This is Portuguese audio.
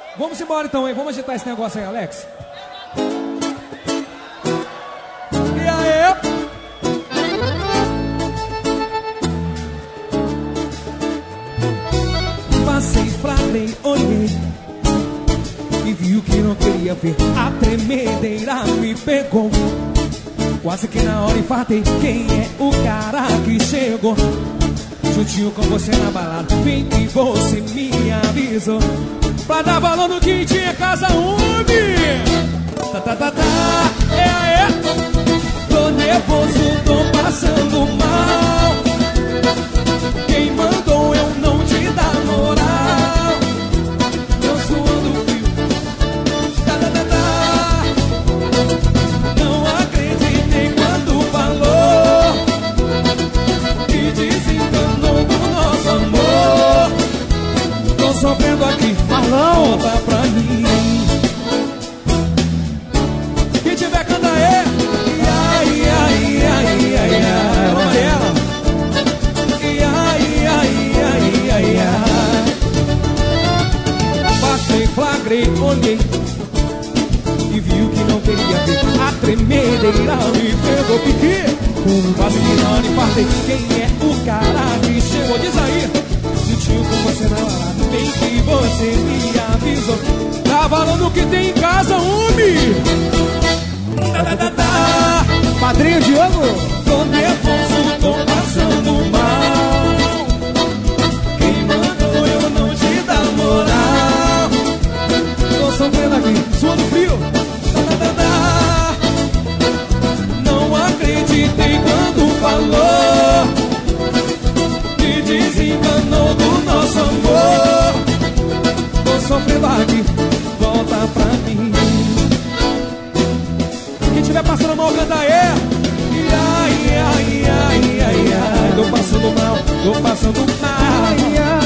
Vamos embora então, hein? Vamos agitar esse negócio aí, Alex. E aí? Passei, flagrei, olhei e vi o que não queria ver. A tremedeira me pegou. Quase que na hora infartei. Quem é o cara que chegou? Juntinho com você na balada, bem que você me avisou. Pra dar valor no que tinha casa UMI. Tá, tá, tá, tá. É. Tô nervoso, tô passando mal. Quem mandou eu não te dar moral? Tô suando frio. Tá, tá, tá, tá. Não acreditei quando falou que desenganou do nosso amor. Tô sofrendo aqui, Marlão, volta pra mim. Quem tiver, canta aí. Ai, ai, ai, ai, ai. Olha ela. Ai, ai, ai, ai, ai. Passei, flagrei, olhei e vi o que não queria ver. A tremedeira me pegou, pique. Quase que na hora infartei. Quem é o cara que chegou? Diz aí. Juntinho com você na balada, bem que você me avisou. Tá falando que tem em casa, UMI. Tá, tá, tá, tá. Padrinho Diogo. Tô nervoso, tô passando mal. Quem mandou eu não te dar moral? Tô sofrendo aqui, suando frio. Tá, tá, tá, tá. Não acreditei quando falou que desenganou do nosso amor. Tô sofrendo aqui, volta pra mim. Quem tiver passando mal, canta aí. Ai, ai, ai, ai, ai. Tô passando mal, tô passando mal. Ai, ai.